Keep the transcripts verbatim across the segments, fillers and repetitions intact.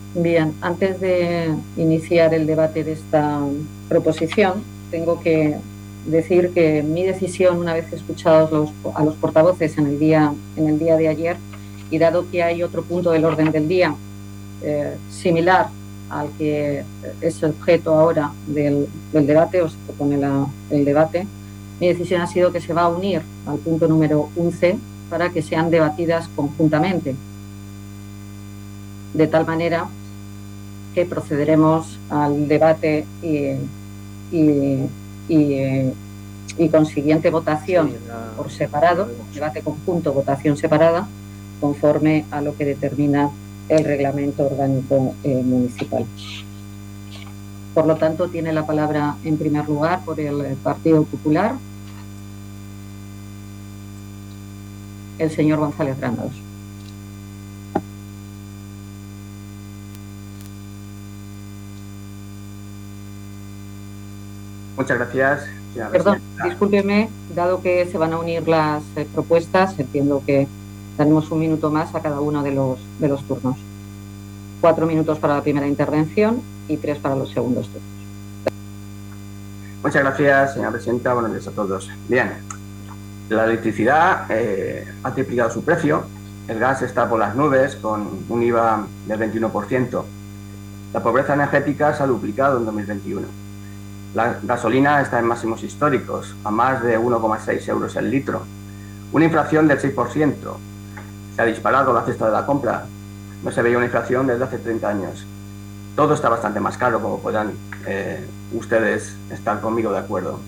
Bien, antes de iniciar el debate de esta proposición, tengo que decir que mi decisión, una vez escuchados los, a los portavoces en el día, en el día de ayer, y dado que hay otro punto del orden del día eh, similar al que es objeto ahora del, del debate, o se propone la, el debate, mi decisión ha sido que se va a unir al punto número once para que sean debatidas conjuntamente, de tal manera que procederemos al debate y, y, y, y consiguiente votación por separado, debate conjunto, votación separada, conforme a lo que determina el reglamento orgánico eh, municipal. Por lo tanto, tiene la palabra en primer lugar por el Partido Popular el señor González Granados. Muchas gracias, señora Perdón, presidenta. discúlpeme, dado que se van a unir las eh, propuestas, entiendo que daremos un minuto más a cada uno de los, de los turnos. Cuatro minutos para la primera intervención y tres para los segundos turnos. Muchas gracias, señora presidenta. Buenos días a todos. Bien, la electricidad eh, ha triplicado su precio, el gas está por las nubes con un I V A del veintiuno por ciento. La pobreza energética se ha duplicado en dos mil veintiuno. La gasolina está en máximos históricos, a más de uno coma seis euros el litro. Una inflación del seis por ciento. Se ha disparado la cesta de la compra. No se veía una inflación desde hace treinta años. Todo está bastante más caro, como podrán eh, ustedes estar conmigo de acuerdo.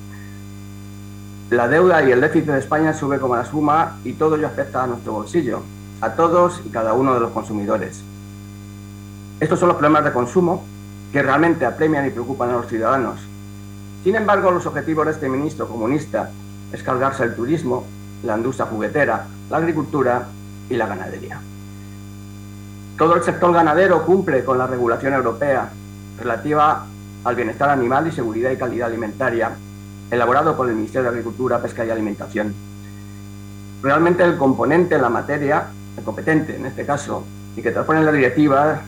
La deuda y el déficit de España sube como la espuma y todo ello afecta a nuestro bolsillo, a todos y cada uno de los consumidores. Estos son los problemas de consumo que realmente apremian y preocupan a los ciudadanos. Sin embargo, los objetivos de este ministro comunista es cargarse el turismo, la industria juguetera, la agricultura y la ganadería. Todo el sector ganadero cumple con la regulación europea relativa al bienestar animal y seguridad y calidad alimentaria, elaborado por el Ministerio de Agricultura, Pesca y Alimentación. Realmente el componente en la materia, el competente en este caso, y que transpone la directiva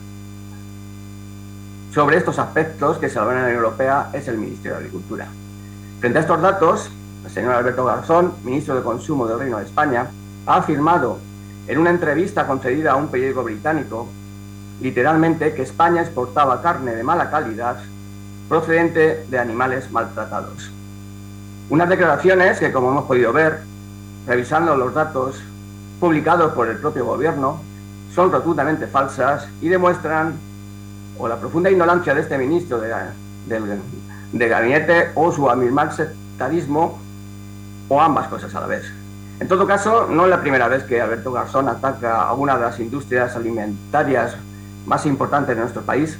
sobre estos aspectos que se elaboran en la Unión Europea es el Ministerio de Agricultura. Frente a estos datos, el señor Alberto Garzón, ministro de Consumo del Reino de España, ha afirmado en una entrevista concedida a un periódico británico, literalmente, que España exportaba carne de mala calidad procedente de animales maltratados. Unas declaraciones que, como hemos podido ver, revisando los datos publicados por el propio gobierno, son rotundamente falsas y demuestran o la profunda ignorancia de este ministro de, de, de gabinete o su abismal sectarismo, o ambas cosas a la vez. En todo caso, no es la primera vez que Alberto Garzón ataca a una de las industrias alimentarias más importantes de nuestro país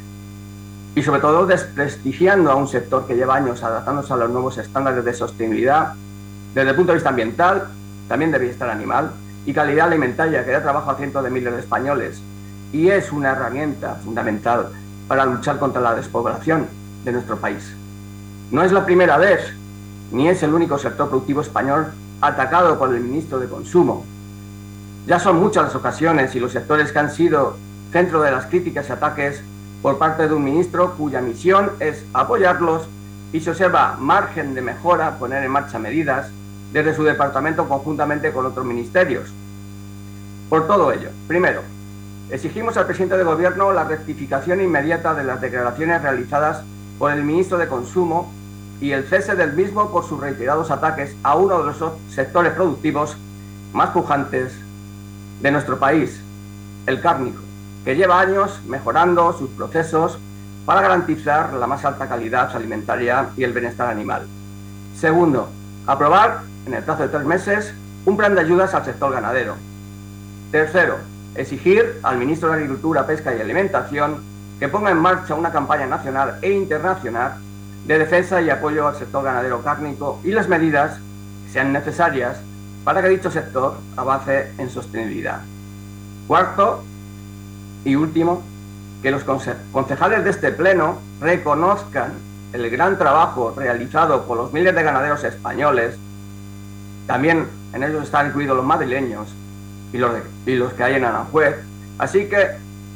y sobre todo desprestigiando a un sector que lleva años adaptándose a los nuevos estándares de sostenibilidad desde el punto de vista ambiental, también de bienestar animal y calidad alimentaria, que da trabajo a cientos de miles de españoles y es una herramienta fundamental para luchar contra la despoblación de nuestro país. No es la primera vez, ni es el único sector productivo español atacado por el ministro de Consumo. Ya son muchas las ocasiones y los sectores que han sido centro de las críticas y ataques por parte de un ministro cuya misión es apoyarlos y se observa margen de mejora, poner en marcha medidas desde su departamento conjuntamente con otros ministerios. Por todo ello, primero, exigimos al presidente de Gobierno la rectificación inmediata de las declaraciones realizadas por el ministro de Consumo y el cese del mismo por sus reiterados ataques a uno de los sectores productivos más pujantes de nuestro país, el cárnico, que lleva años mejorando sus procesos para garantizar la más alta calidad alimentaria y el bienestar animal. Segundo, aprobar en el plazo de tres meses un plan de ayudas al sector ganadero. Tercero, exigir al ministro de Agricultura, Pesca y Alimentación que ponga en marcha una campaña nacional e internacional de defensa y apoyo al sector ganadero cárnico y las medidas que sean necesarias para que dicho sector avance en sostenibilidad. Cuarto y último, que los concejales de este pleno reconozcan el gran trabajo realizado por los miles de ganaderos españoles, también en ellos están incluidos los madrileños y los, de, y los que hay en Aranjuez, así que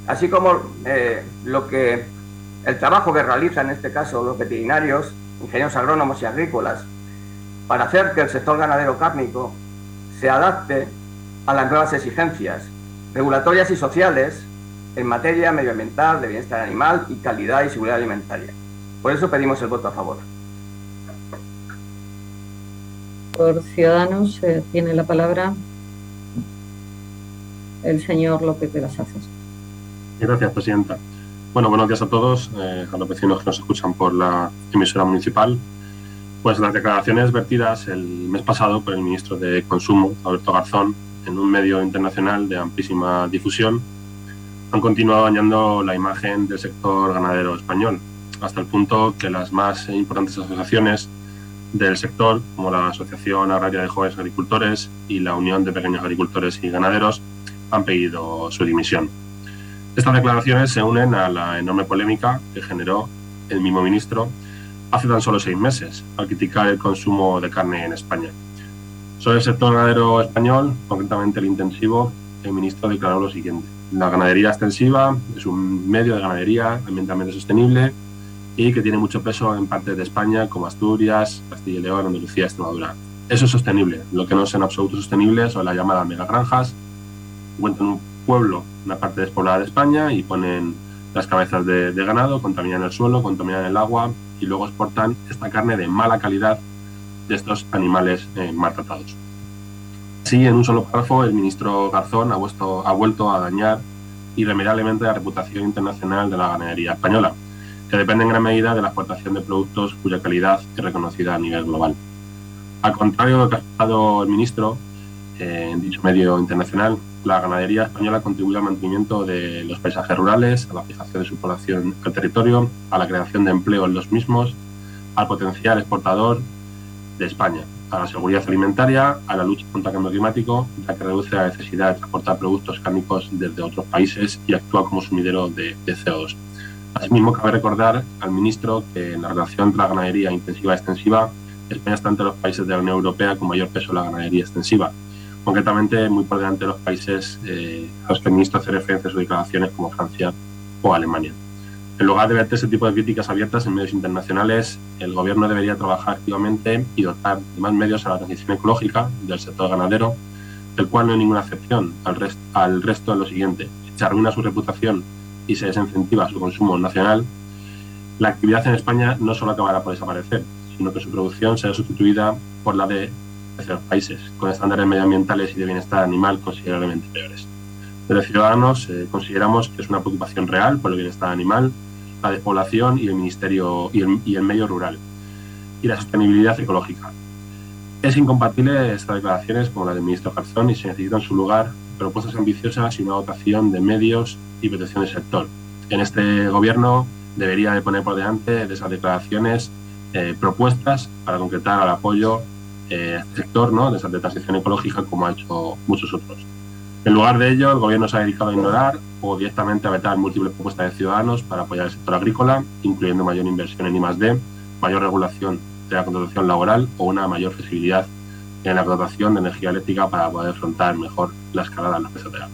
así como eh, lo que, el trabajo que realizan en este caso los veterinarios, ingenieros agrónomos y agrícolas, para hacer que el sector ganadero cárnico se adapte a las nuevas exigencias regulatorias y sociales en materia medioambiental, de bienestar animal y calidad y seguridad alimentaria. Por eso pedimos el voto a favor. Por Ciudadanos eh, tiene la palabra el señor López de las Hazas. Gracias, presidenta. Bueno, buenos días a todos, eh, a los vecinos que nos escuchan por la emisora municipal. Pues las declaraciones vertidas el mes pasado por el ministro de Consumo, Alberto Garzón, en un medio internacional de amplísima difusión, han continuado dañando la imagen del sector ganadero español, hasta el punto que las más importantes asociaciones del sector, como la Asociación Agraria de Jóvenes Agricultores y la Unión de Pequeños Agricultores y Ganaderos, han pedido su dimisión. Estas declaraciones se unen a la enorme polémica que generó el mismo ministro hace tan solo seis meses, al criticar el consumo de carne en España. Sobre el sector ganadero español, concretamente el intensivo, el ministro declaró lo siguiente: la ganadería extensiva es un medio de ganadería ambientalmente sostenible y que tiene mucho peso en partes de España como Asturias, Castilla y León, Andalucía y Extremadura. Eso es sostenible. Lo que no es en absoluto sostenible son las llamadas megagranjas. Encuentran un pueblo, una parte despoblada de España, y ponen las cabezas de, de ganado, contaminan el suelo, contaminan el agua y luego exportan esta carne de mala calidad de estos animales eh, maltratados. Sí, en un solo párrafo, el ministro Garzón ha, vuelto, ha vuelto a dañar irremediablemente la reputación internacional de la ganadería española, que depende en gran medida de la exportación de productos cuya calidad es reconocida a nivel global. Al contrario de lo que ha explicado el ministro, eh, en dicho medio internacional, la ganadería española contribuye al mantenimiento de los paisajes rurales, a la fijación de su población al territorio, a la creación de empleo en los mismos, al potencial exportador de España, a la seguridad alimentaria, a la lucha contra el cambio climático, ya que reduce la necesidad de transportar productos cárnicos desde otros países y actúa como sumidero de, de C O dos. Asimismo, cabe recordar al ministro que en la relación entre la ganadería intensiva y extensiva, España está entre los países de la Unión Europea con mayor peso en la ganadería extensiva, concretamente muy por delante de los países eh, a los que el ministro hace referencia en sus declaraciones, como Francia o Alemania. En lugar de ver ese tipo de críticas abiertas en medios internacionales, el Gobierno debería trabajar activamente y dotar de más medios a la transición ecológica del sector ganadero, del cual no hay ninguna excepción al, rest, al resto de lo siguiente: se arruina su reputación y se desincentiva su consumo nacional, la actividad en España no solo acabará por desaparecer, sino que su producción será sustituida por la de terceros países, con estándares medioambientales y de bienestar animal considerablemente peores. Desde Ciudadanos eh, consideramos que es una preocupación real por el bienestar animal, la despoblación y el ministerio y el, y el medio rural, y la sostenibilidad ecológica. Es incompatible estas declaraciones como la del ministro Garzón y se necesita en su lugar propuestas ambiciosas y una dotación de medios y protección del sector. En este Gobierno debería de poner por delante de esas declaraciones eh, propuestas para concretar el apoyo eh, al sector, ¿no?, de esa transición ecológica, como ha hecho muchos otros. En lugar de ello, el Gobierno se ha dedicado a ignorar o directamente a vetar múltiples propuestas de Ciudadanos para apoyar el sector agrícola, incluyendo mayor inversión en I más D, mayor regulación de la contratación laboral o una mayor flexibilidad en la contratación de energía eléctrica para poder afrontar mejor la escalada de los precios de gas.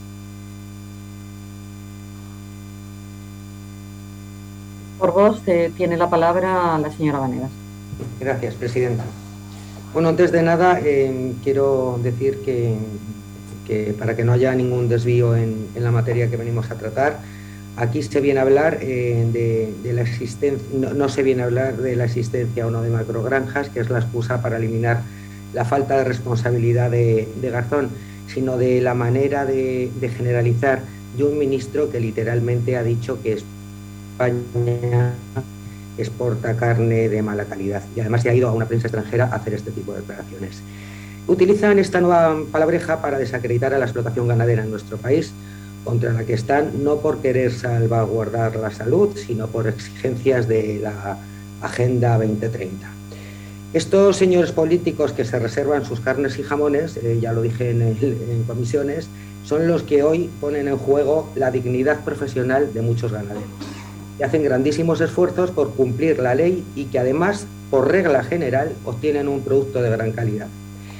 Por voz eh, tiene la palabra la señora Vanegas. Gracias, presidenta. Bueno, antes de nada, eh, quiero decir que, que para que no haya ningún desvío en, en la materia que venimos a tratar, aquí se viene a hablar eh, de, de la existencia, no, no se viene a hablar de la existencia o no de macrogranjas, que es la excusa para eliminar la falta de responsabilidad de, de Garzón, sino de la manera de, de generalizar de un ministro que literalmente ha dicho que España exporta carne de mala calidad y además se ha ido a una prensa extranjera a hacer este tipo de declaraciones. Utilizan esta nueva palabreja para desacreditar a la explotación ganadera en nuestro país, contra la que están no por querer salvaguardar la salud, sino por exigencias de la Agenda veinte treinta. Estos señores políticos que se reservan sus carnes y jamones, eh, ya lo dije en, el, en comisiones, son los que hoy ponen en juego la dignidad profesional de muchos ganaderos, que hacen grandísimos esfuerzos por cumplir la ley y que además, por regla general, obtienen un producto de gran calidad.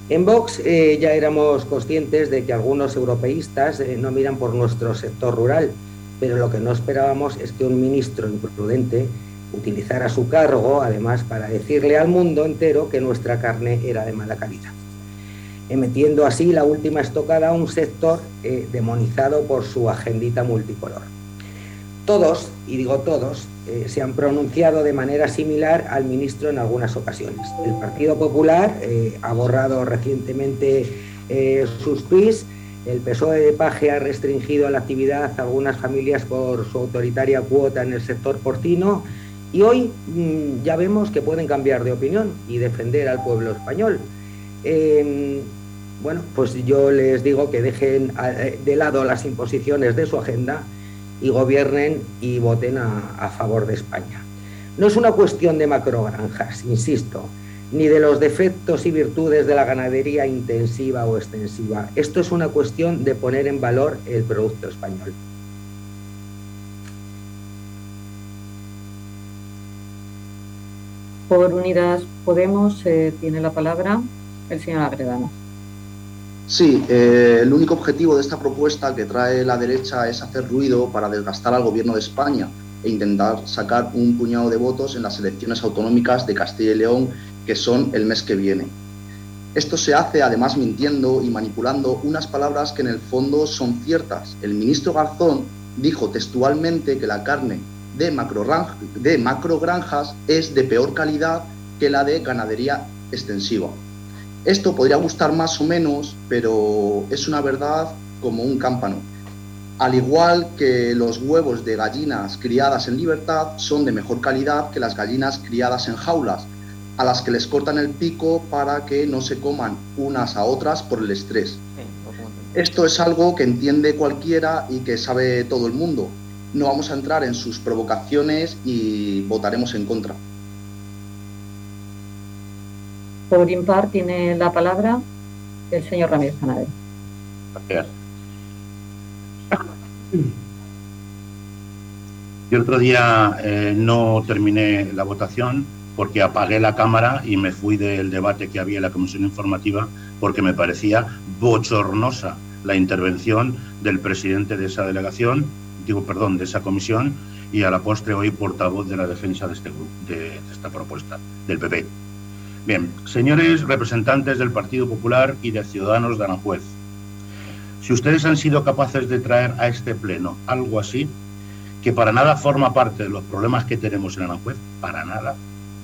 En Vox eh, ya éramos conscientes de que algunos europeístas eh, no miran por nuestro sector rural, pero lo que no esperábamos es que un ministro imprudente utilizara su cargo, además, para decirle al mundo entero que nuestra carne era de mala calidad, metiendo así la última estocada a un sector eh, demonizado por su agendita multicolor. Todos, y digo todos, eh, se han pronunciado de manera similar al ministro en algunas ocasiones. El Partido Popular eh, ha borrado recientemente eh, sus tweets, el P S O E de Paje ha restringido la actividad a algunas familias por su autoritaria cuota en el sector porcino, y hoy mmm, ya vemos que pueden cambiar de opinión y defender al pueblo español. Eh, bueno, pues yo les digo que dejen de lado las imposiciones de su agenda y gobiernen y voten a, a favor de España. No es una cuestión de macrogranjas, insisto, ni de los defectos y virtudes de la ganadería intensiva o extensiva. Esto es una cuestión de poner en valor el producto español. Por Unidas Podemos eh, tiene la palabra el señor Agredano. Sí, eh, el único objetivo de esta propuesta que trae la derecha es hacer ruido para desgastar al gobierno de España e intentar sacar un puñado de votos en las elecciones autonómicas de Castilla y León, que son el mes que viene. Esto se hace además mintiendo y manipulando unas palabras que en el fondo son ciertas. El ministro Garzón dijo textualmente que la carne de macrogranjas, de macrogranjas es de peor calidad que la de ganadería extensiva. Esto podría gustar más o menos, pero es una verdad como un cámpano. Al igual que los huevos de gallinas criadas en libertad son de mejor calidad que las gallinas criadas en jaulas, a las que les cortan el pico para que no se coman unas a otras por el estrés. Esto es algo que entiende cualquiera y que sabe todo el mundo. No vamos a entrar en sus provocaciones y votaremos en contra. Por Impar tiene la palabra el señor Ramírez Canadell. Gracias. Yo el otro día eh, no terminé la votación porque apagué la cámara y me fui del debate que había en la comisión informativa porque me parecía bochornosa la intervención del presidente de esa delegación, digo, perdón, de esa comisión, y a la postre hoy portavoz de la defensa de, este, de, de esta propuesta, del P P. Bien, señores representantes del Partido Popular y de Ciudadanos de Aranjuez, si ustedes han sido capaces de traer a este pleno algo así, que para nada forma parte de los problemas que tenemos en Aranjuez, para nada,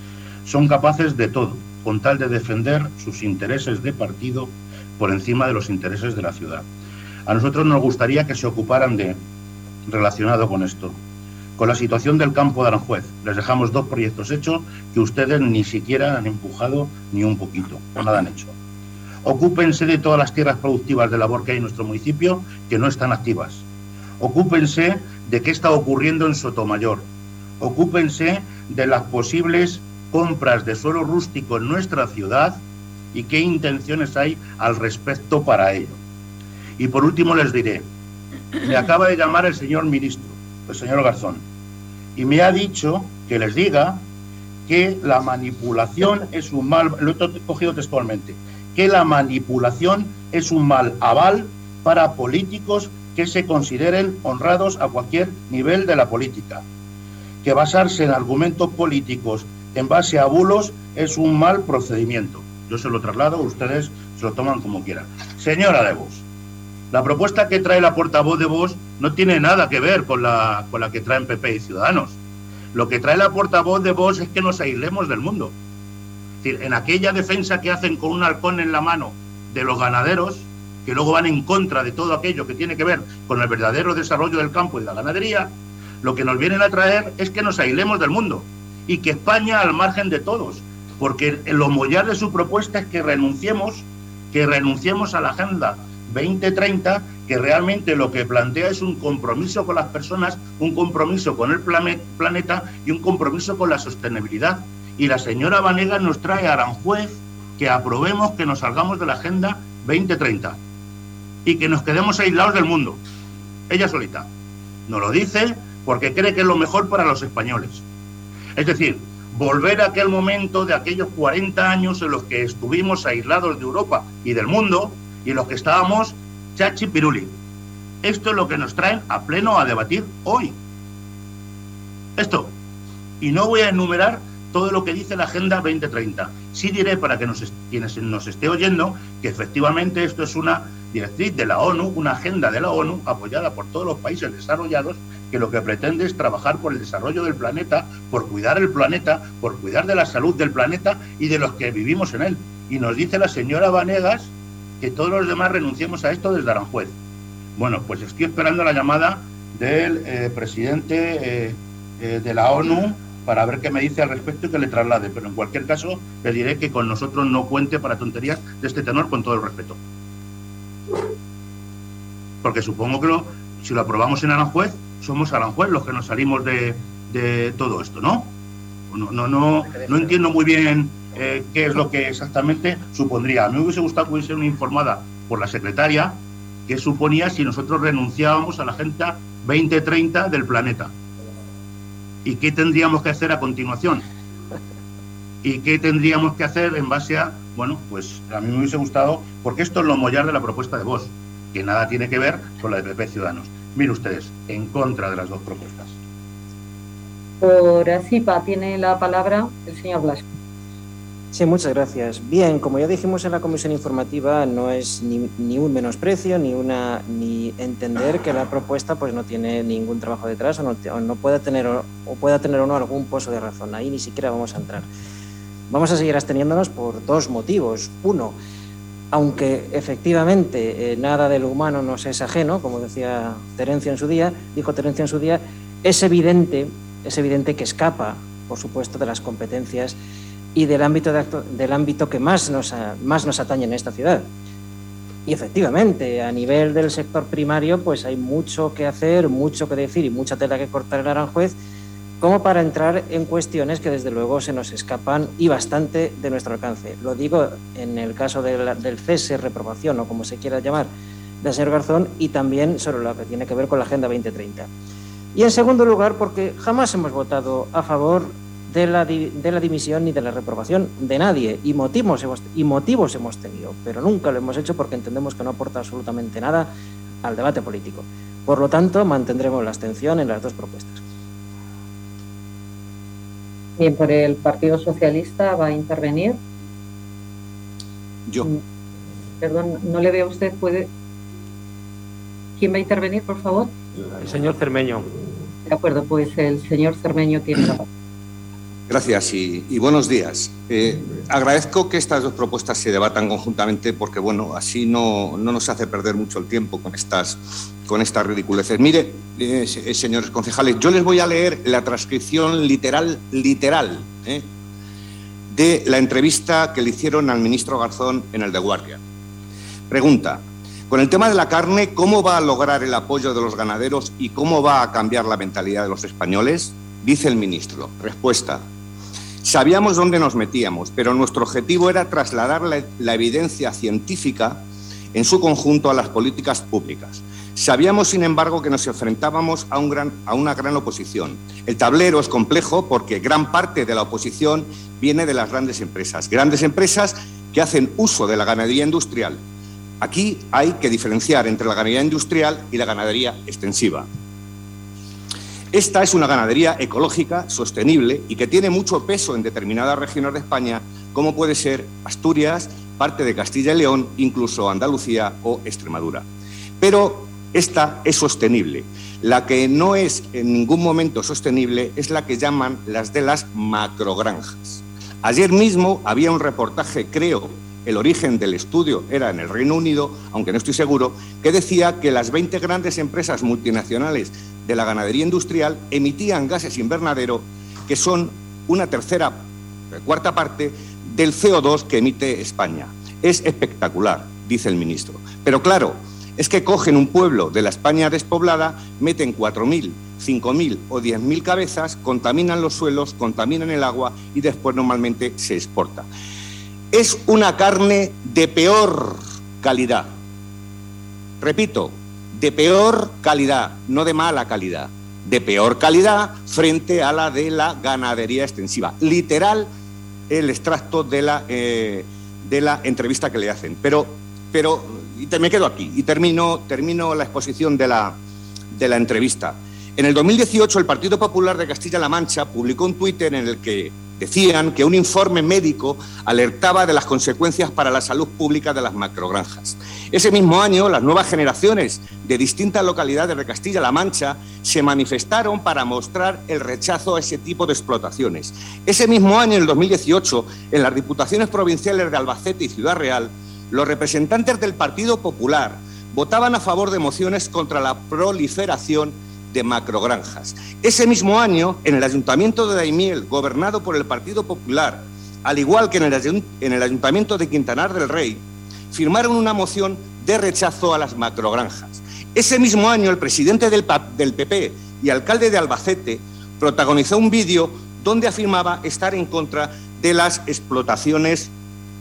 son capaces de todo, con tal de defender sus intereses de partido por encima de los intereses de la ciudad. A nosotros nos gustaría que se ocuparan de, relacionado con esto, con la situación del campo de Aranjuez. Les dejamos dos proyectos hechos que ustedes ni siquiera han empujado ni un poquito, o nada han hecho. Ocúpense de todas las tierras productivas de labor que hay en nuestro municipio que no están activas. Ocúpense de qué está ocurriendo en Sotomayor. Ocúpense de las posibles compras de suelo rústico en nuestra ciudad y qué intenciones hay al respecto para ello. Y por último les diré, me acaba de llamar el señor ministro, el señor Garzón, y me ha dicho que les diga que la manipulación es un mal, lo he cogido textualmente, que la manipulación es un mal aval para políticos que se consideren honrados a cualquier nivel de la política, que basarse en argumentos políticos en base a bulos es un mal procedimiento. Yo se lo traslado, ustedes se lo toman como quieran. Señora de Vox, la propuesta que trae la portavoz de Vox no tiene nada que ver con la, con la que traen P P y Ciudadanos. Lo que trae la portavoz de Vox es que nos aislemos del mundo. Es decir, en aquella defensa que hacen con un halcón en la mano de los ganaderos, que luego van en contra de todo aquello que tiene que ver con el verdadero desarrollo del campo y de la ganadería, lo que nos vienen a traer es que nos aislemos del mundo y que España al margen de todos, porque lo mollar de su propuesta es que renunciemos, que renunciemos a la Agenda veinte treinta, que realmente lo que plantea es un compromiso con las personas, un compromiso con el planeta y un compromiso con la sostenibilidad. Y la señora Vanegas nos trae a Aranjuez que aprobemos que nos salgamos de la Agenda veinte treinta y que nos quedemos aislados del mundo. Ella solita. Nos lo dice porque cree que es lo mejor para los españoles. Es decir, volver a aquel momento de aquellos cuarenta años en los que estuvimos aislados de Europa y del mundo y en los que estábamos chachi piruli. Esto es lo que nos traen a pleno a debatir hoy. Esto. Y no voy a enumerar todo lo que dice la Agenda veinte treinta. Sí diré, para que nos, quienes nos esté oyendo, que efectivamente esto es una directriz de la ONU, una agenda de la ONU apoyada por todos los países desarrollados, que lo que pretende es trabajar por el desarrollo del planeta, por cuidar el planeta, por cuidar de la salud del planeta y de los que vivimos en él. Y nos dice la señora Vanegas que todos los demás renunciemos a esto desde Aranjuez. Bueno, pues estoy esperando la llamada del eh, presidente eh, eh, de la ONU para ver qué me dice al respecto y que le traslade. Pero en cualquier caso, le diré que con nosotros no cuente para tonterías de este tenor, con todo el respeto. Porque supongo que lo, si lo aprobamos en Aranjuez, somos Aranjuez los que nos salimos de, de todo esto, ¿no? No, no, no, no entiendo muy bien eh, qué es lo que exactamente supondría. A mí me hubiese gustado que hubiese una informada por la secretaria qué suponía si nosotros renunciábamos a la Agenda veinte treinta del planeta. ¿Y qué tendríamos que hacer a continuación? ¿Y qué tendríamos que hacer en base a...? Bueno, pues a mí me hubiese gustado, porque esto es lo mollar de la propuesta de Vox, que nada tiene que ver con la de P P Ciudadanos. Miren ustedes, en contra de las dos propuestas. Por ACIPA tiene la palabra el señor Blasco. Sí, muchas gracias. Bien, como ya dijimos en la comisión informativa, no es ni, ni un menosprecio, ni una ni entender que la propuesta pues no tiene ningún trabajo detrás o no, o no pueda tener o, o pueda tener o no algún pozo de razón. Ahí ni siquiera vamos a entrar. Vamos a seguir absteniéndonos por dos motivos. Uno, aunque efectivamente eh, nada de lo humano nos es ajeno, como decía Terencio en su día, dijo Terencio en su día, es evidente, es evidente que escapa, por supuesto, de las competencias y del ámbito, de acto, del ámbito que más nos, más nos atañe en esta ciudad. Y efectivamente, a nivel del sector primario, pues hay mucho que hacer, mucho que decir y mucha tela que cortar en Aranjuez, como para entrar en cuestiones que desde luego se nos escapan y bastante de nuestro alcance. Lo digo en el caso de la, del cese, reprobación o como se quiera llamar, del señor Garzón, y también sobre lo que tiene que ver con la Agenda veinte treinta. Y en segundo lugar, porque jamás hemos votado a favor de la, de la dimisión ni de la reprobación de nadie, y motivos, hemos, y motivos hemos tenido, pero nunca lo hemos hecho porque entendemos que no aporta absolutamente nada al debate político. Por lo tanto, mantendremos la abstención en las dos propuestas. Bien, por el Partido Socialista va a intervenir. Yo. Perdón, no le veo a usted. ¿Puede? ¿Quién va a intervenir, por favor? El señor Cermeño. De acuerdo, pues el señor Cermeño tiene la palabra. Gracias y, y buenos días. Eh, agradezco que estas dos propuestas se debatan conjuntamente porque, bueno, así no, no nos hace perder mucho el tiempo con estas, con estas ridiculeces. Mire, eh, señores concejales, yo les voy a leer la transcripción literal, literal, ¿eh? de la entrevista que le hicieron al ministro Garzón en el The Guardian. Pregunta: con el tema de la carne, ¿cómo va a lograr el apoyo de los ganaderos y cómo va a cambiar la mentalidad de los españoles? Dice el ministro. Respuesta: sabíamos dónde nos metíamos, pero nuestro objetivo era trasladar la, la evidencia científica en su conjunto a las políticas públicas. Sabíamos, sin embargo, que nos enfrentábamos a, un gran, a una gran oposición. El tablero es complejo porque gran parte de la oposición viene de las grandes empresas, grandes empresas que hacen uso de la ganadería industrial. Aquí hay que diferenciar entre la ganadería industrial y la ganadería extensiva. Esta es una ganadería ecológica, sostenible y que tiene mucho peso en determinadas regiones de España, como puede ser Asturias, parte de Castilla y León, incluso Andalucía o Extremadura. Pero esta es sostenible. La que no es en ningún momento sostenible es la que llaman las de las macrogranjas. Ayer mismo había un reportaje, creo, el origen del estudio era en el Reino Unido, aunque no estoy seguro, que decía que las veinte grandes empresas multinacionales de la ganadería industrial emitían gases invernadero que son una tercera, cuarta parte del C O dos que emite España. Es espectacular, dice el ministro. Pero claro, es que cogen un pueblo de la España despoblada, meten cuatro mil, cinco mil o diez mil cabezas, contaminan los suelos, contaminan el agua y después normalmente se exporta. Es una carne de peor calidad. Repito, de peor calidad, no de mala calidad. de peor calidad frente a la de la ganadería extensiva. Literal el extracto de la, eh, de la entrevista que le hacen. Pero, pero y te, me quedo aquí y termino, termino la exposición de la, de la entrevista. En el dos mil dieciocho, el Partido Popular de Castilla-La Mancha publicó un Twitter en el que decían que un informe médico alertaba de las consecuencias para la salud pública de las macrogranjas. Ese mismo año, las nuevas generaciones de distintas localidades de Castilla-La Mancha se manifestaron para mostrar el rechazo a ese tipo de explotaciones. Ese mismo año, en el dos mil dieciocho, en las diputaciones provinciales de Albacete y Ciudad Real, los representantes del Partido Popular votaban a favor de mociones contra la proliferación de macrogranjas. Ese mismo año, en el Ayuntamiento de Daimiel, gobernado por el Partido Popular, al igual que en el, en el Ayuntamiento de Quintanar del Rey, firmaron una moción de rechazo a las macrogranjas. Ese mismo año, el presidente del, del P P y alcalde de Albacete protagonizó un vídeo donde afirmaba estar en contra de las explotaciones,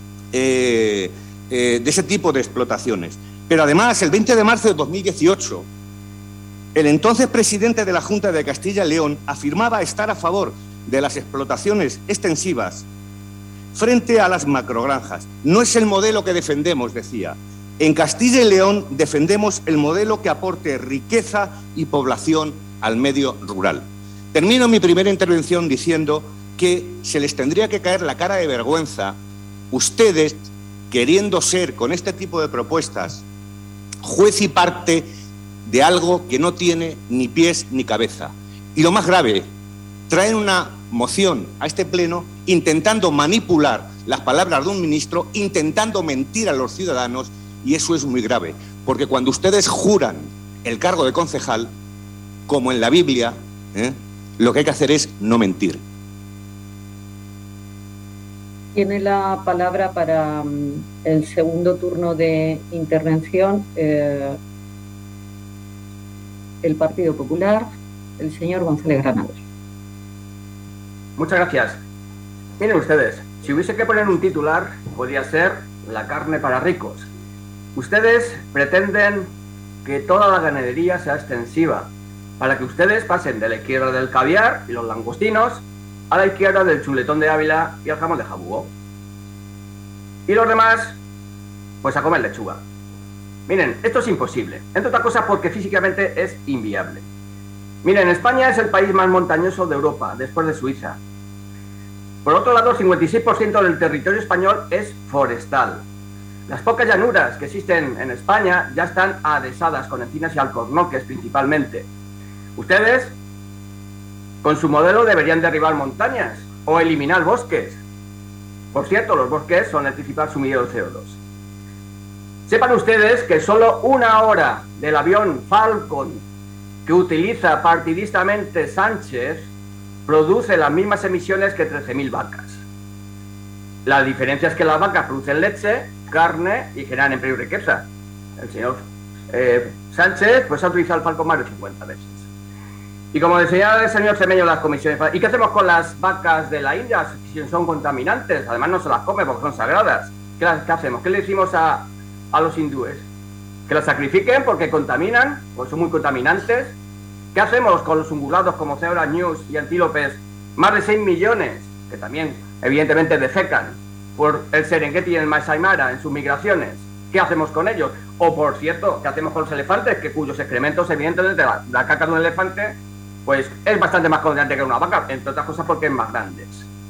eh, eh, de ese tipo de explotaciones. Pero además, el veinte de marzo de dos mil dieciocho, el entonces presidente de la Junta de Castilla y León afirmaba estar a favor de las explotaciones extensivas frente a las macrogranjas. No es el modelo que defendemos, decía. En Castilla y León defendemos el modelo que aporte riqueza y población al medio rural. Termino mi primera intervención diciendo que se les tendría que caer la cara de vergüenza, ustedes queriendo ser con este tipo de propuestas juez y parte de algo que no tiene ni pies ni cabeza. Y lo más grave, traen una moción a este pleno intentando manipular las palabras de un ministro, intentando mentir a los ciudadanos, y eso es muy grave, porque cuando ustedes juran el cargo de concejal, como en la Biblia, ¿eh? lo que hay que hacer es no mentir. Tiene la palabra para um, el segundo turno de intervención eh, el Partido Popular, el señor González Granados. Muchas gracias. Miren ustedes, si hubiese que poner un titular, podría ser la carne para ricos. Ustedes pretenden que toda la ganadería sea extensiva, para que ustedes pasen de la izquierda del caviar y los langostinos a la izquierda del chuletón de Ávila y el jamón de jabugo. Y los demás, pues a comer lechuga. Miren, esto es imposible, entre otras cosas porque físicamente es inviable. Miren, España es el país más montañoso de Europa, después de Suiza. Por otro lado, el cincuenta y seis por ciento del territorio español es forestal. Las pocas llanuras que existen en España ya están adhesadas con encinas y alcornoques principalmente. Ustedes, con su modelo, deberían derribar montañas o eliminar bosques. Por cierto, los bosques son el principal sumidero de C O dos. Sepan ustedes que solo una hora del avión Falcon que utiliza partidistamente Sánchez produce las mismas emisiones que trece mil vacas. La diferencia es que las vacas producen leche, carne y generan empleo y riqueza. El señor eh, Sánchez pues ha utilizado el Falcon más de cincuenta veces. Y como decía el señor Semeño en las comisiones, ¿y qué hacemos con las vacas de la India si son contaminantes? Además no se las come porque son sagradas. ¿Qué, las, qué hacemos? ¿Qué le decimos a, a los hindúes? ¿Que las sacrifiquen porque contaminan? Pues son muy contaminantes. ¿Qué hacemos con los ungulados como Zebra News y antílopes? Más de seis millones, que también evidentemente defecan por el Serengeti y el Masai Mara en sus migraciones. ¿Qué hacemos con ellos? O, por cierto, ¿qué hacemos con los elefantes? Que cuyos excrementos, evidentemente, la, la caca de un elefante pues es bastante más contaminante que una vaca, entre otras cosas porque es más grande.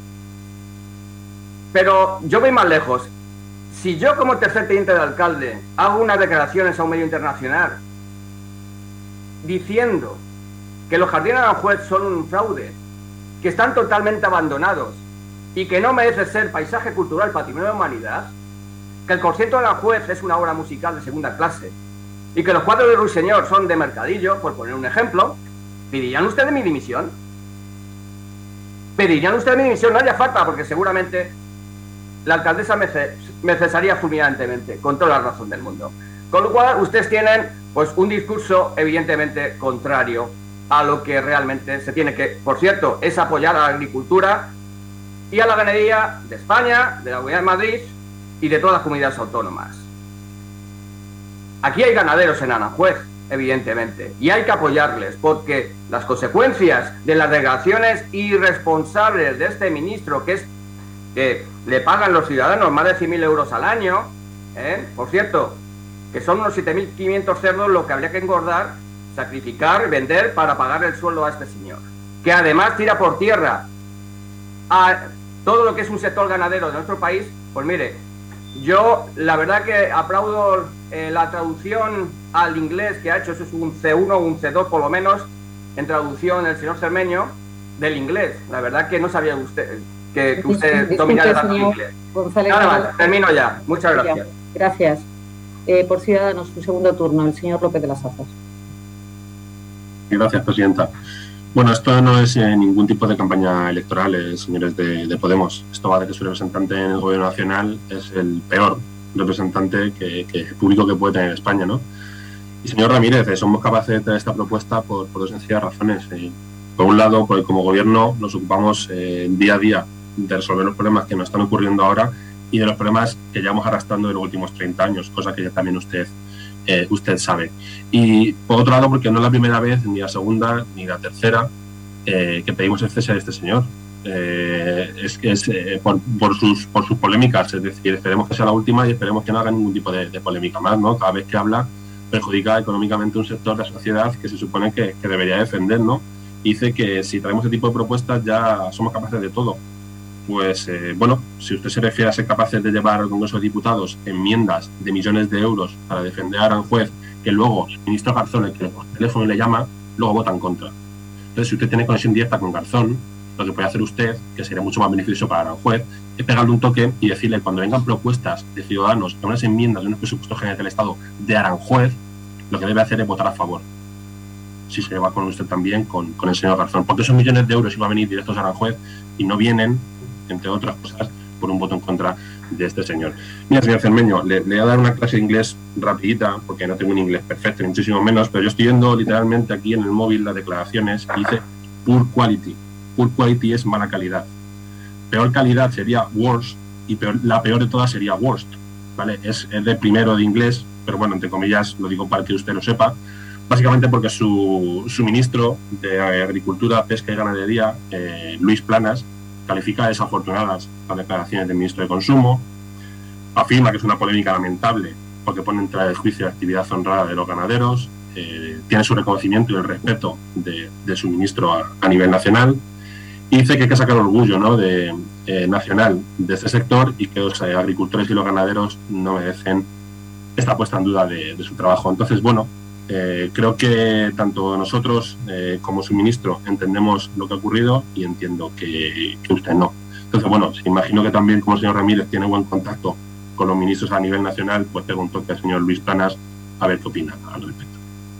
Pero yo voy más lejos. Si yo, como tercer teniente de alcalde, hago unas declaraciones a un medio internacional diciendo que los jardines de Aranjuez son un fraude, que están totalmente abandonados y que no merece ser paisaje cultural, patrimonio de la humanidad, que el concierto de Aranjuez es una obra musical de segunda clase y que los cuadros de Ruiseñor son de mercadillo, por poner un ejemplo, ¿pedirían ustedes mi dimisión? ¿Pedirían ustedes mi dimisión? No haría falta, porque seguramente la alcaldesa me, ce me cesaría fulminantemente, con toda la razón del mundo. Con lo cual, ustedes tienen pues un discurso evidentemente contrario a lo que realmente se tiene que, por cierto, es apoyar a la agricultura y a la ganadería de España, de la Comunidad de Madrid y de todas las comunidades autónomas. Aquí hay ganaderos en Aranjuez, evidentemente, y hay que apoyarles, porque las consecuencias de las declaraciones irresponsables de este ministro, que es que le pagan los ciudadanos más de cien mil euros al año, ¿eh? Por cierto, que son unos siete mil quinientos cerdos lo que habría que engordar, sacrificar, vender para pagar el sueldo a este señor, que además tira por tierra a todo lo que es un sector ganadero de nuestro país. Pues mire, yo la verdad que aplaudo eh, la traducción al inglés que ha hecho, eso es un ce uno o un ce dos por lo menos, en traducción el señor Cermeño, del inglés. La verdad que no sabía usted que, que usted dominara tanto el inglés. González, Nada más, termino ya. Muchas gracias. Gracias. Eh, por Ciudadanos, su segundo turno, el señor López de las Azas. Gracias, presidenta. Bueno, esto no es eh, ningún tipo de campaña electoral, eh, señores de, de Podemos. Esto va de que su representante en el Gobierno Nacional es el peor representante que, que público que puede tener España, ¿no? Y señor Ramírez, eh, somos capaces de traer esta propuesta por, por dos sencillas razones. Eh, por un lado, porque como Gobierno nos ocupamos eh, día a día de resolver los problemas que nos están ocurriendo ahora y de los problemas que llevamos arrastrando en los últimos treinta años, cosa que ya también usted Eh, usted sabe. Y por otro lado, porque no es la primera vez, ni la segunda, ni la tercera, eh, que pedimos el cese de este señor. Eh, es que es eh, por, por, sus, por sus polémicas, es decir, esperemos que sea la última y esperemos que no haga ningún tipo de, de polémica más, ¿no? Cada vez que habla perjudica económicamente un sector de la sociedad que se supone que, que debería defender, ¿no? Y dice que si traemos ese tipo de propuestas ya somos capaces de todo. Pues eh, bueno, si usted se refiere a ser capaces de llevar al Congreso de Diputados enmiendas de millones de euros para defender a Aranjuez, que luego el ministro Garzón, el que por teléfono le llama, luego vota en contra. Entonces, si usted tiene conexión directa con Garzón, lo que puede hacer usted, que sería mucho más beneficioso para Aranjuez, es pegarle un toque y decirle, cuando vengan propuestas de Ciudadanos a unas enmiendas de unos presupuestos generales del Estado de Aranjuez, lo que debe hacer es votar a favor. Si se lleva con usted también, con, con el señor Garzón. Porque esos millones de euros iban a venir directos a Aranjuez y no vienen, entre otras cosas, por un voto en contra de este señor. Mira, señor Cermeño, le, le voy a dar una clase de inglés rapidita, porque no tengo un inglés perfecto, ni muchísimo menos, pero yo estoy viendo literalmente aquí en el móvil las declaraciones y dice poor quality. Poor quality es mala calidad. Peor calidad sería worst, y peor, la peor de todas sería worst, ¿vale? Es, es de primero de inglés, pero bueno, entre comillas, lo digo para que usted lo sepa, básicamente porque su, su ministro de Agricultura, Pesca y Ganadería, eh, Luis Planas, califica desafortunadas las declaraciones del ministro de Consumo, afirma que es una polémica lamentable porque pone en tela de juicio la actividad honrada de los ganaderos, eh, tiene su reconocimiento y el respeto de, de su ministro a, a nivel nacional, y dice que hay que sacar orgullo, ¿no?, de, eh, nacional de este sector y que los eh, agricultores y los ganaderos no merecen esta puesta en duda de, de su trabajo. Entonces, bueno, Eh, creo que tanto nosotros eh, como su ministro entendemos lo que ha ocurrido y entiendo que, que usted no. Entonces, bueno, imagino que también como el señor Ramírez tiene buen contacto con los ministros a nivel nacional, pues pregunto al señor Luis Planas a ver qué opina al respecto.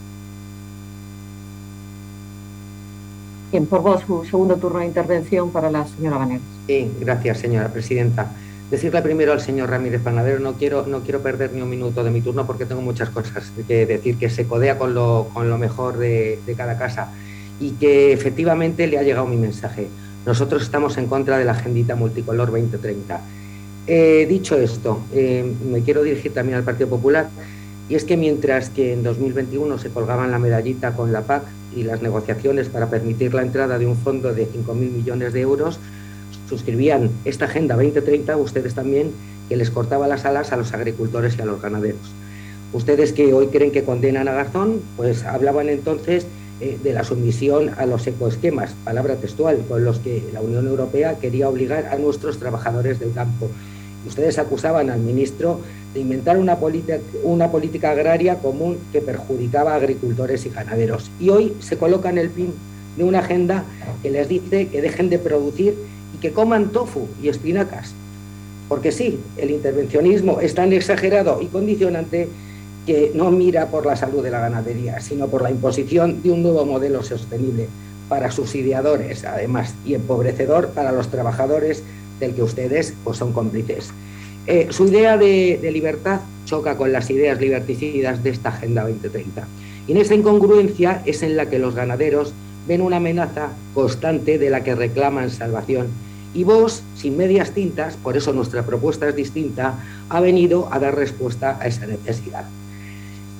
Bien, por vos, su segundo turno de intervención para la señora Vanegas. Sí, gracias, señora presidenta. Decirle primero al señor Ramírez Panadero, no quiero, no quiero perder ni un minuto de mi turno porque tengo muchas cosas que decir, que se codea con lo, con lo mejor de, de cada casa y que efectivamente le ha llegado mi mensaje. Nosotros estamos en contra de la agendita multicolor veinte treinta. Eh, dicho esto, eh, me quiero dirigir también al Partido Popular, y es que mientras que en dos mil veintiuno se colgaban la medallita con la P A C y las negociaciones para permitir la entrada de un fondo de cinco mil millones de euros, suscribían esta Agenda veinte treinta, ustedes también, que les cortaba las alas a los agricultores y a los ganaderos. Ustedes que hoy creen que condenan a Garzón, pues hablaban entonces eh, de la sumisión a los ecoesquemas, palabra textual, con los que la Unión Europea quería obligar a nuestros trabajadores del campo. Ustedes acusaban al ministro de inventar una, una política agraria común que perjudicaba a agricultores y ganaderos. Y hoy se colocan el pin de una agenda que les dice que dejen de producir y que coman tofu y espinacas. Porque sí, el intervencionismo es tan exagerado y condicionante que no mira por la salud de la ganadería, sino por la imposición de un nuevo modelo sostenible para subsidiadores, además, y empobrecedor para los trabajadores del que ustedes pues, son cómplices. Eh, su idea de, de libertad choca con las ideas liberticidas de esta Agenda veinte treinta. Y en esa incongruencia es en la que los ganaderos ven una amenaza constante de la que reclaman salvación. Y vos, sin medias tintas, por eso nuestra propuesta es distinta, ha venido a dar respuesta a esa necesidad.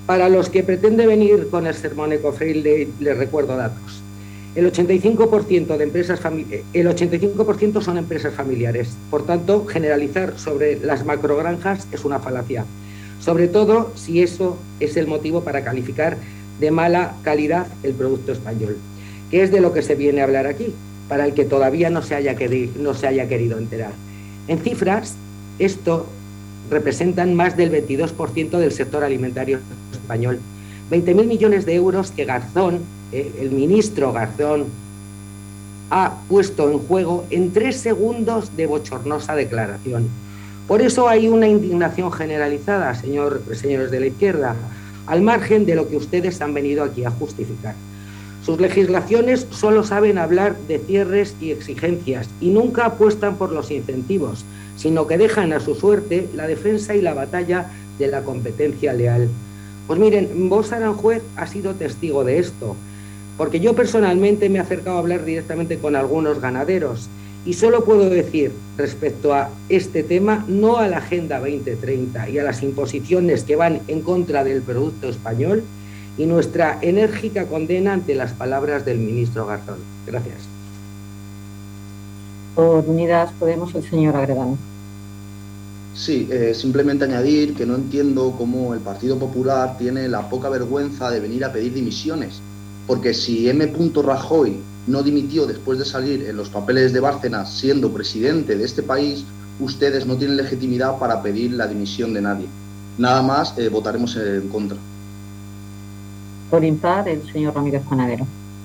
Para los que pretende venir con el sermón ecofrail, le, les recuerdo datos. El ochenta y cinco por ciento de empresas el ochenta y cinco por ciento son empresas familiares. Por tanto, generalizar sobre las macrogranjas es una falacia. Sobre todo si eso es el motivo para calificar de mala calidad el producto español, que es de lo que se viene a hablar aquí, para el que todavía no se haya, querido, no se haya querido enterar. En cifras, esto representan más del veintidós por ciento del sector alimentario español. veinte mil millones de euros que Garzón, eh, el ministro Garzón, ha puesto en juego en tres segundos de bochornosa declaración. Por eso hay una indignación generalizada, señor, señores de la izquierda, al margen de lo que ustedes han venido aquí a justificar. Sus legislaciones solo saben hablar de cierres y exigencias y nunca apuestan por los incentivos, sino que dejan a su suerte la defensa y la batalla de la competencia leal. Pues miren, vos, Aranjuez, ha sido testigo de esto, porque yo personalmente me he acercado a hablar directamente con algunos ganaderos y solo puedo decir respecto a este tema, no a la Agenda veinte treinta y a las imposiciones que van en contra del producto español, y nuestra enérgica condena ante las palabras del ministro Garzón. Gracias. Por Unidas Podemos, el señor Agredano. Sí, eh, simplemente añadir que no entiendo cómo el Partido Popular tiene la poca vergüenza de venir a pedir dimisiones, porque si M. Rajoy no dimitió después de salir en los papeles de Bárcenas siendo presidente de este país, ustedes no tienen legitimidad para pedir la dimisión de nadie. Nada más, eh, votaremos en contra. Por impar, el señor Ramírez Panadero.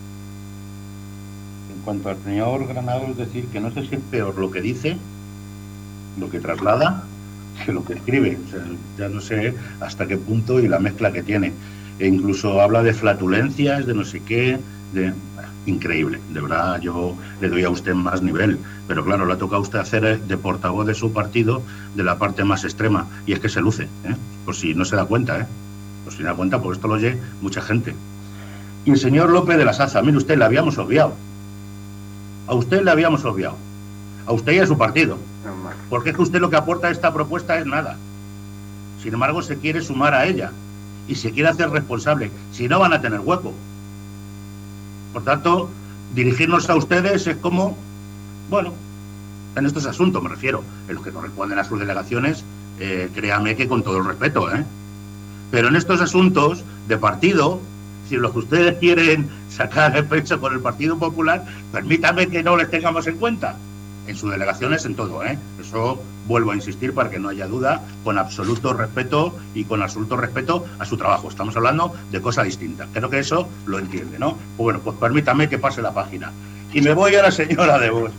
En cuanto al señor Granado, es decir, que no sé si es peor lo que dice, lo que traslada, que lo que escribe. O sea, ya no sé hasta qué punto y la mezcla que tiene. E incluso habla de flatulencias, de no sé qué, de... Increíble, de verdad, yo le doy a usted más nivel, pero claro, le ha tocado a usted hacer de portavoz de su partido de la parte más extrema, y es que se luce, ¿eh? Por si no se da cuenta, ¿eh? Por si no se da cuenta, porque esto lo oye mucha gente. Y el señor López de la Saza, mire usted, le habíamos obviado, a usted le habíamos obviado, a usted y a su partido, porque es que usted lo que aporta a esta propuesta es nada. Sin embargo, se quiere sumar a ella y se quiere hacer responsable, si no van a tener hueco. Por tanto, dirigirnos a ustedes es como, bueno, en estos asuntos me refiero, en los que corresponden a sus delegaciones, eh, créame que con todo el respeto, ¿eh? Pero en estos asuntos de partido, si los que ustedes quieren sacar el pecho con el Partido Popular, permítame que no les tengamos en cuenta. En sus delegaciones, en todo, ¿eh? Eso vuelvo a insistir para que no haya duda, con absoluto respeto y con absoluto respeto a su trabajo. Estamos hablando de cosas distintas. Creo que eso lo entiende, ¿no? Pues bueno, pues permítame que pase la página. Y me voy a la señora de Vos.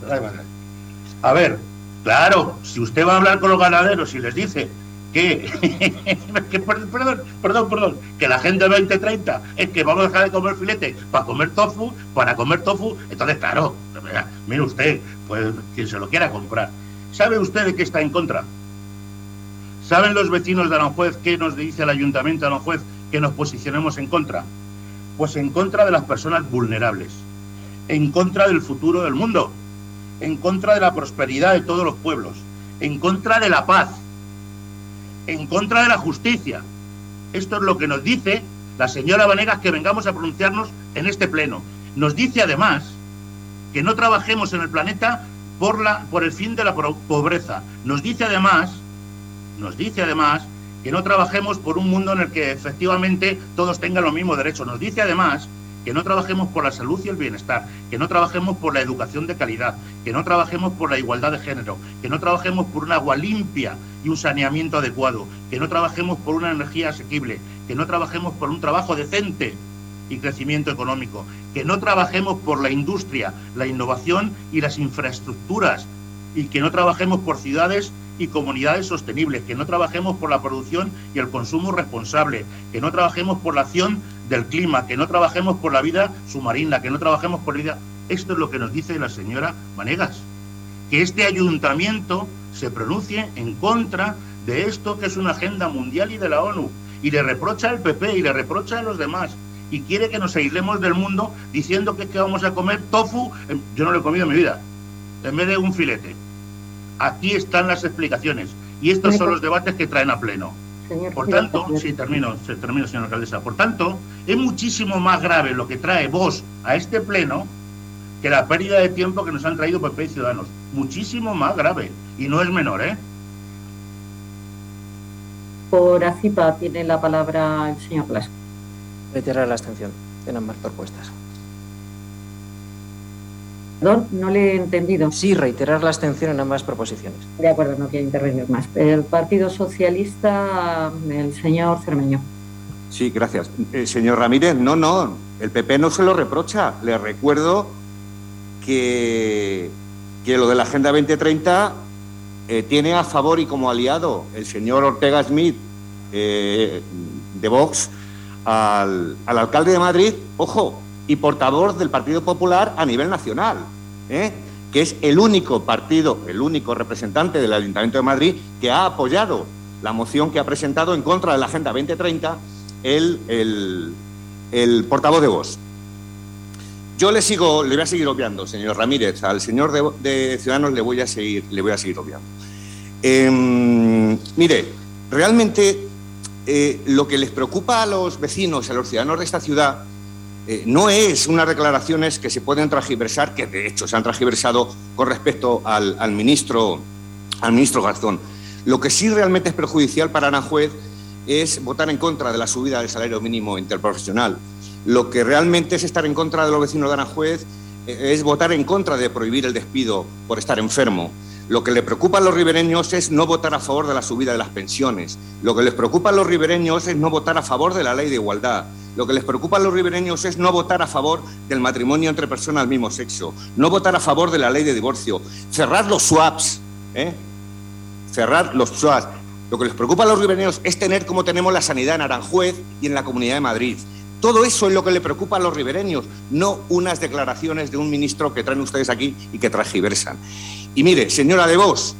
A ver, claro, si usted va a hablar con los ganaderos y les dice que, que perdón, perdón, perdón, que la Agenda veinte treinta es que vamos a dejar de comer filete para comer tofu, para comer tofu, entonces claro, mire usted, pues quien se lo quiera comprar. ¿Sabe usted de qué está en contra? ¿Saben los vecinos de Aranjuez qué nos dice el Ayuntamiento de Aranjuez que nos posicionemos en contra? Pues en contra de las personas vulnerables, en contra del futuro del mundo, en contra de la prosperidad de todos los pueblos, en contra de la paz, en contra de la justicia. Esto es lo que nos dice la señora Vanegas, que vengamos a pronunciarnos en este pleno. Nos dice además que no trabajemos en el planeta por, la, por el fin de la pobreza. Nos dice además, nos dice además que no trabajemos por un mundo en el que efectivamente todos tengan los mismos derechos. Nos dice además que no trabajemos por la salud y el bienestar, que no trabajemos por la educación de calidad, que no trabajemos por la igualdad de género, que no trabajemos por un agua limpia y un saneamiento adecuado, que no trabajemos por una energía asequible, que no trabajemos por un trabajo decente y crecimiento económico, que no trabajemos por la industria, la innovación y las infraestructuras, y que no trabajemos por ciudades y comunidades sostenibles, que no trabajemos por la producción y el consumo responsable, que no trabajemos por la acción del clima, que no trabajemos por la vida submarina, que no trabajemos por la vida... Esto es lo que nos dice la señora Vanegas, que este ayuntamiento se pronuncie en contra de esto que es una agenda mundial y de la ONU, y le reprocha al P P y le reprocha a los demás, y quiere que nos aislemos del mundo diciendo que, es que vamos a comer tofu. Yo no lo he comido en mi vida, en vez de un filete. Aquí están las explicaciones y estos son los debates que traen a pleno. señor. Por tanto, sí, termino, termino, señora alcaldesa. Por tanto, es muchísimo más grave lo que trae Vox a este pleno que la pérdida de tiempo que nos han traído P P y Ciudadanos. Muchísimo más grave. Y no es menor, ¿eh? Por ACIPA tiene la palabra el señor Blasco. Reiterar la abstención en ambas propuestas. Perdón, no le he entendido. Sí, reiterar la abstención en ambas proposiciones. De acuerdo, no quiero intervenir más. El Partido Socialista, el señor Cermeño. Sí, gracias. Eh, señor Ramírez, no, no, el P P no se lo reprocha. Le recuerdo que, que lo de la Agenda veinte treinta eh, tiene a favor y como aliado el señor Ortega Smith eh, de Vox al, al alcalde de Madrid, ojo, y portavoz del Partido Popular a nivel nacional, ¿eh? que es el único partido, el único representante del Ayuntamiento de Madrid que ha apoyado la moción que ha presentado en contra de la Agenda veinte treinta el, el, el portavoz de Vox. Yo le sigo, le voy a seguir obviando, señor Ramírez, al señor de, de Ciudadanos le voy a seguir, le voy a seguir obviando. Eh, mire, realmente eh, lo que les preocupa a los vecinos, a los ciudadanos de esta ciudad, Eh, no es unas declaraciones que se pueden transgiversar, que de hecho se han transgiversado con respecto al, al, ministro, al ministro Garzón. Lo que sí realmente es perjudicial para Aranjuez es votar en contra de la subida del salario mínimo interprofesional. Lo que realmente es estar en contra de los vecinos de Aranjuez eh, es votar en contra de prohibir el despido por estar enfermo. Lo que le preocupa a los ribereños es no votar a favor de la subida de las pensiones. Lo que les preocupa a los ribereños es no votar a favor de la ley de igualdad. Lo que les preocupa a los ribereños es no votar a favor del matrimonio entre personas del mismo sexo, no votar a favor de la ley de divorcio, cerrar los swaps, ¿eh? cerrar los swaps. Lo que les preocupa a los ribereños es tener como tenemos la sanidad en Aranjuez y en la Comunidad de Madrid. Todo eso es lo que le preocupa a los ribereños, no unas declaraciones de un ministro que traen ustedes aquí y que transgiversan. Y mire, señora de Vox,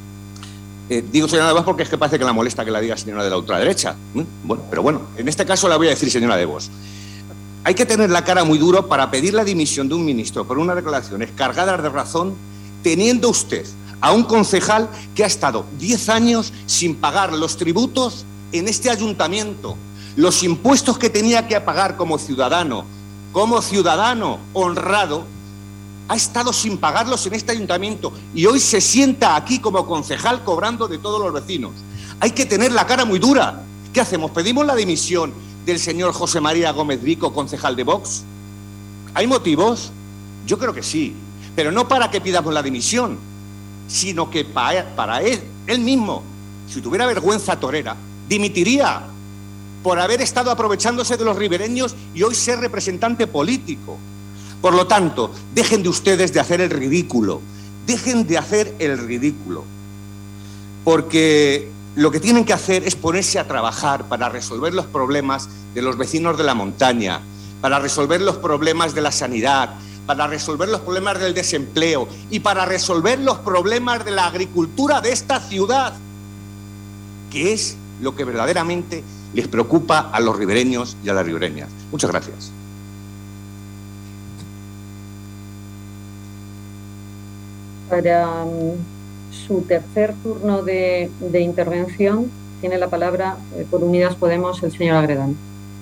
eh, digo señora de Vox porque es que parece que la molesta que la diga señora de la ultraderecha. ¿eh? Bueno, pero bueno, en este caso la voy a decir señora de Vox. Hay que tener la cara muy duro para pedir la dimisión de un ministro por unas declaraciones cargadas de razón, teniendo usted a un concejal que ha estado diez años sin pagar los tributos en este ayuntamiento, los impuestos que tenía que pagar como ciudadano, como ciudadano honrado, ha estado sin pagarlos en este ayuntamiento y hoy se sienta aquí como concejal cobrando de todos los vecinos. Hay que tener la cara muy dura. ¿Qué hacemos? ¿Pedimos la dimisión del señor José María Gómez Rico, concejal de Vox? ¿Hay motivos? Yo creo que sí, pero no para que pidamos la dimisión, sino que para, para él, él mismo, si tuviera vergüenza torera, dimitiría por haber estado aprovechándose de los ribereños y hoy ser representante político. Por lo tanto, dejen de ustedes de hacer el ridículo, dejen de hacer el ridículo, porque lo que tienen que hacer es ponerse a trabajar para resolver los problemas de los vecinos de la montaña, para resolver los problemas de la sanidad, para resolver los problemas del desempleo y para resolver los problemas de la agricultura de esta ciudad, que es lo que verdaderamente les preocupa a los ribereños y a las ribereñas. Muchas gracias. Para um, su tercer turno de, de intervención tiene la palabra eh, por Unidas Podemos el señor Agredán.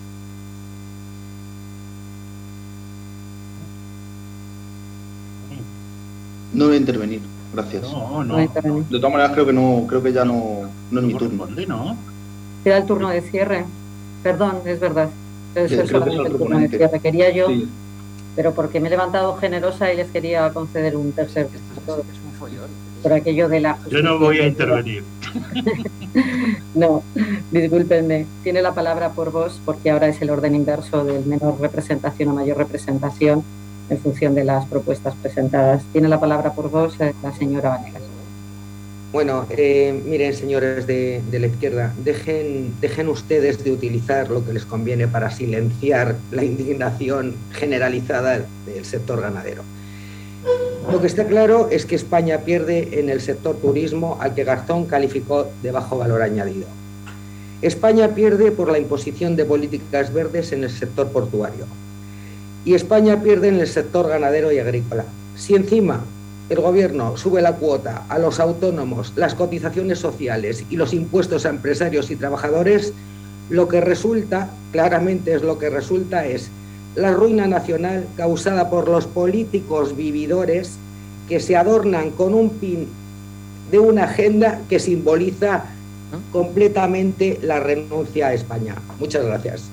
No voy a intervenir, gracias. No, no. No intervenir. De todas maneras creo que no, creo que ya no, no es mi turno. ¿No? Queda el turno de cierre. Perdón, es verdad. Es Sí, creo que solamente es el el turno de proponente. cierre. Quería yo, Sí. pero porque me he levantado generosa y les quería conceder un tercer turno. Por aquello de la Yo no voy a intervenir. No, discúlpenme. Tiene la palabra por vos porque ahora es el orden inverso del menor representación a mayor representación en función de las propuestas presentadas. Tiene la palabra por vos eh, la señora Vanegas. Bueno, eh, miren, señores de, de la izquierda, dejen, dejen ustedes de utilizar lo que les conviene para silenciar la indignación generalizada del sector ganadero. Lo que está claro es que España pierde en el sector turismo, al que Garzón calificó de bajo valor añadido. España pierde por la imposición de políticas verdes en el sector portuario. Y España pierde en el sector ganadero y agrícola. Si encima el gobierno sube la cuota a los autónomos, las cotizaciones sociales y los impuestos a empresarios y trabajadores, lo que resulta, claramente es lo que resulta, es la ruina nacional causada por los políticos vividores que se adornan con un pin de una agenda que simboliza completamente la renuncia a España. Muchas gracias.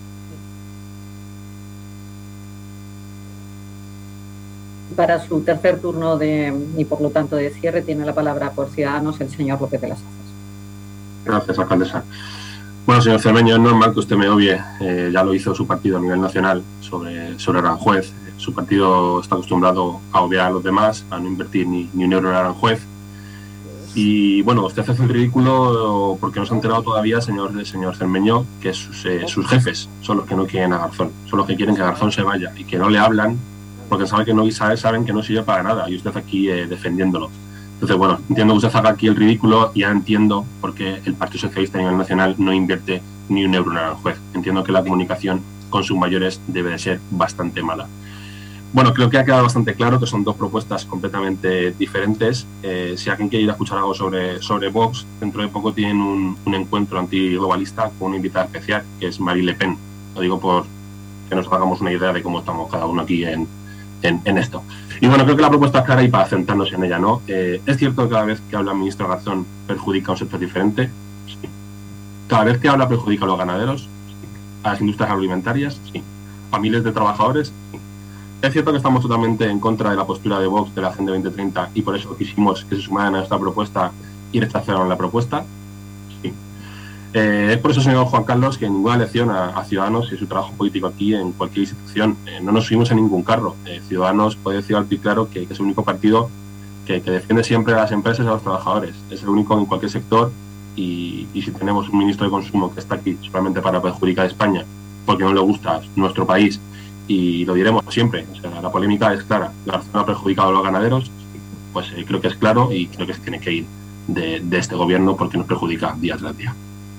Para su tercer turno de, y por lo tanto de cierre, tiene la palabra por Ciudadanos el señor López de las Hazas. Gracias, alcaldesa. Bueno, señor Cermeño, es normal que usted me obvie, eh, ya lo hizo su partido a nivel nacional sobre, sobre Aranjuez. Su partido está acostumbrado a obviar a los demás, a no invertir ni, ni un euro en Aranjuez. Y bueno, usted hace el ridículo porque no se ha enterado todavía, señor, señor Cermeño, que sus, eh, sus jefes son los que no quieren a Garzón, son los que quieren que Garzón se vaya y que no le hablan porque saben que no, saben que no sirve para nada y usted aquí eh, defendiéndolo. Entonces, bueno, entiendo que usted haga aquí el ridículo y ya entiendo por qué el Partido Socialista a nivel nacional no invierte ni un euro en Aranjuez. Entiendo que la comunicación con sus mayores debe de ser bastante mala. Bueno, creo que ha quedado bastante claro que son dos propuestas completamente diferentes. Eh, si alguien quiere ir a escuchar algo sobre, sobre Vox, dentro de poco tienen un, un encuentro antiglobalista con una invitada especial, que es Marine Le Pen. Lo digo por que nos hagamos una idea de cómo estamos cada uno aquí en, en, en esto. Y bueno, creo que la propuesta es clara y para centrarnos en ella, ¿no? Eh, ¿Es cierto que cada vez que habla el ministro Garzón perjudica a un sector diferente? Sí. ¿Cada vez que habla perjudica a los ganaderos? Sí. ¿A las industrias agroalimentarias? Sí. ¿A miles de trabajadores? Sí. Es cierto que estamos totalmente en contra de la postura de Vox de la Agenda veinte treinta y por eso quisimos que se sumaran a esta propuesta y rechazaron la propuesta. Sí. Eh, es por eso, señor Juan Carlos, que ninguna lección a, a Ciudadanos y su trabajo político aquí en cualquier institución. Eh, no nos subimos en ningún carro. Eh, Ciudadanos puede decir alto y claro que, que es el único partido que, que defiende siempre a las empresas y a los trabajadores. Es el único en cualquier sector y, y si tenemos un ministro de Consumo que está aquí solamente para perjudicar a España porque no le gusta nuestro país, y lo diremos siempre, o sea, la polémica es clara. Garzón ha perjudicado a los ganaderos, pues eh, creo que es claro y creo que se tiene que ir de, de este gobierno porque nos perjudica día tras día.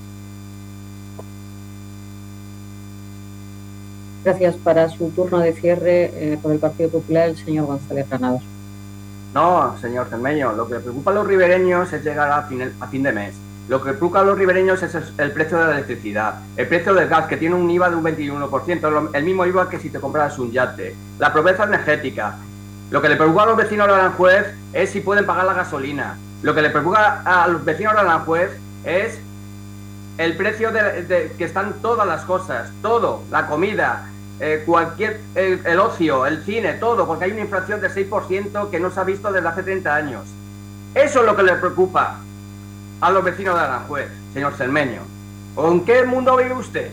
Gracias. Para su turno de cierre, eh, por el Partido Popular, el señor González Granados. No, señor Cermeño, lo que preocupa a los ribereños es llegar a fin, a fin de mes. Lo que preocupa a los ribereños es el, el precio de la electricidad, el precio del gas, que tiene un I V A de un veintiuno por ciento, el mismo I V A que si te compras un yate, la pobreza energética. Lo que le preocupa a los vecinos de Aranjuez es si pueden pagar la gasolina. Lo que le preocupa a los vecinos de Aranjuez es el precio de, de que están todas las cosas, todo, la comida, eh, cualquier, el, el ocio, el cine, todo, porque hay una inflación del seis por ciento que no se ha visto desde hace treinta años. Eso es lo que le preocupa a los vecinos de Aranjuez, señor Cermeño. ¿Con qué mundo vive usted?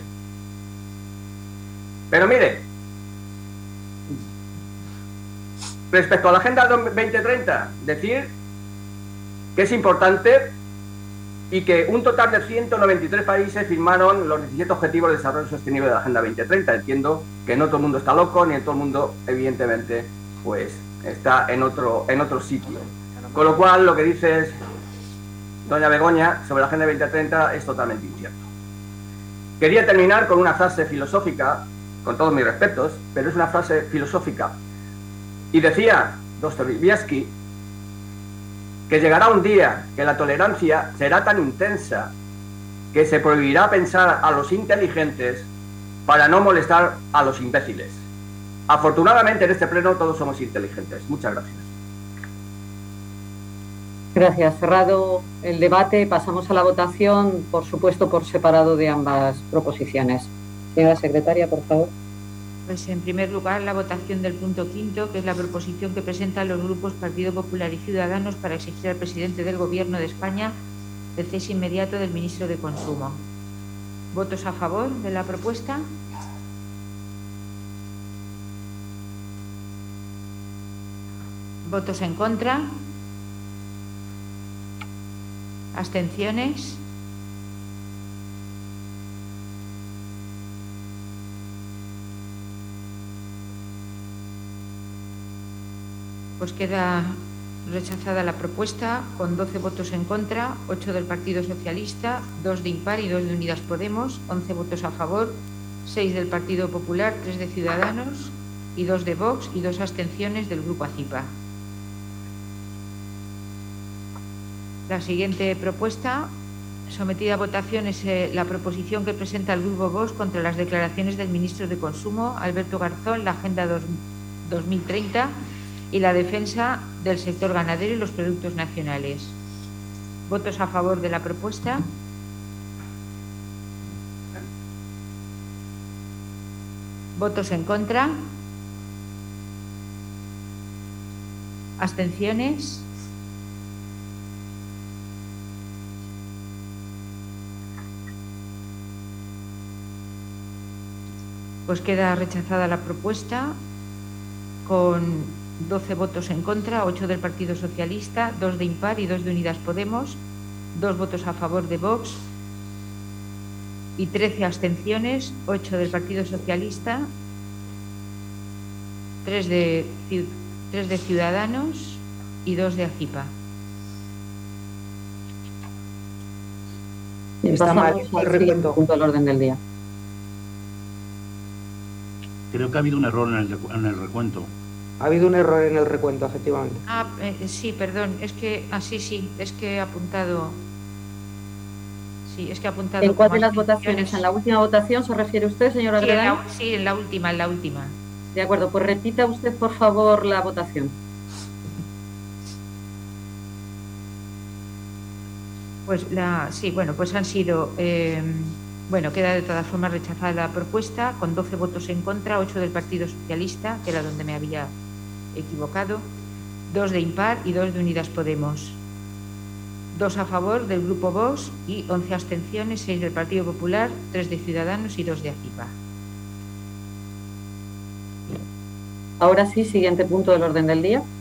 Pero mire, respecto a la Agenda veinte treinta, decir que es importante y que un total de ciento noventa y tres países firmaron los diecisiete Objetivos de Desarrollo Sostenible de la Agenda veinte treinta. Entiendo que no todo el mundo está loco, ni todo el mundo, evidentemente, pues está en otro, en otro sitio. Con lo cual, lo que dices, doña Begoña, sobre la Agenda veinte treinta es totalmente incierto. Quería terminar con una frase filosófica, con todos mis respetos, pero es una frase filosófica. Y decía Dostoyevsky que llegará un día que la tolerancia será tan intensa que se prohibirá pensar a los inteligentes para no molestar a los imbéciles. Afortunadamente en este pleno todos somos inteligentes. Muchas gracias. Gracias. Cerrado el debate, pasamos a la votación, por supuesto por separado de ambas proposiciones. Señora secretaria, por favor. Pues en primer lugar, la votación del punto quinto, que es la proposición que presentan los grupos Partido Popular y Ciudadanos para exigir al presidente del Gobierno de España el cese inmediato del ministro de Consumo. ¿Votos a favor de la propuesta? ¿Votos en contra? ¿Abstenciones? Pues queda rechazada la propuesta con doce votos en contra, ocho del Partido Socialista, dos de impar y dos de Unidas Podemos, once votos a favor, seis del Partido Popular, tres de Ciudadanos y dos de Vox y dos abstenciones del Grupo ACIPA. La siguiente propuesta sometida a votación es eh, la proposición que presenta el Grupo Vox contra las declaraciones del ministro de Consumo, Alberto Garzón, la Agenda dos mil treinta y la defensa del sector ganadero y los productos nacionales. ¿Votos a favor de la propuesta? ¿Votos en contra? ¿Abstenciones? Pues queda rechazada la propuesta con doce votos en contra, ocho del Partido Socialista, dos de impar y dos de Unidas Podemos, dos votos a favor de Vox y trece abstenciones, ocho del Partido Socialista, tres de, tres de Ciudadanos y dos de ACIPA. Está mal el recuento. Punto del orden del día. Creo que ha habido un error en el, en el recuento. Ha habido un error en el recuento, efectivamente. Ah, eh, sí, perdón, es que, ah, sí, sí, es que he apuntado, sí, es que he apuntado. ¿En cuál de las votaciones? ¿En la última votación se refiere usted, señora sí, en Gredal? la, sí, en la última, en la última. De acuerdo, pues repita usted, por favor, la votación. Pues la, sí, bueno, pues han sido, eh, bueno, queda de todas formas rechazada la propuesta, con doce votos en contra, ocho del Partido Socialista, que era donde me había equivocado, dos de impar y dos de Unidas Podemos, dos a favor del Grupo Vox y once abstenciones, seis del Partido Popular, tres de Ciudadanos y dos de ACIPA. Ahora sí, siguiente punto del orden del día.